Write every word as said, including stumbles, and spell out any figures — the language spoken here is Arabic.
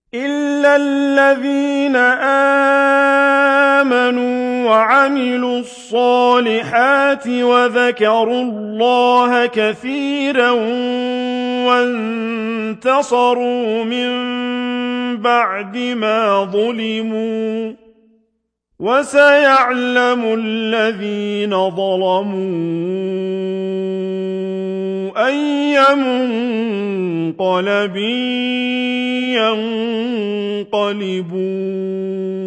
إِلَّا الَّذِينَ آمَنُوا وَعَمِلُوا الصَّالِحَاتِ وَذَكَرُوا اللَّهَ كَثِيرًا وَانتَصَرُوا مِن بَعْدِ مَا ظُلِمُوا ۗ وَسَيَعْلَمُ الَّذِينَ ظَلَمُوا أَيَّ مُنقَلَبٍ يَنقَلِبُونَ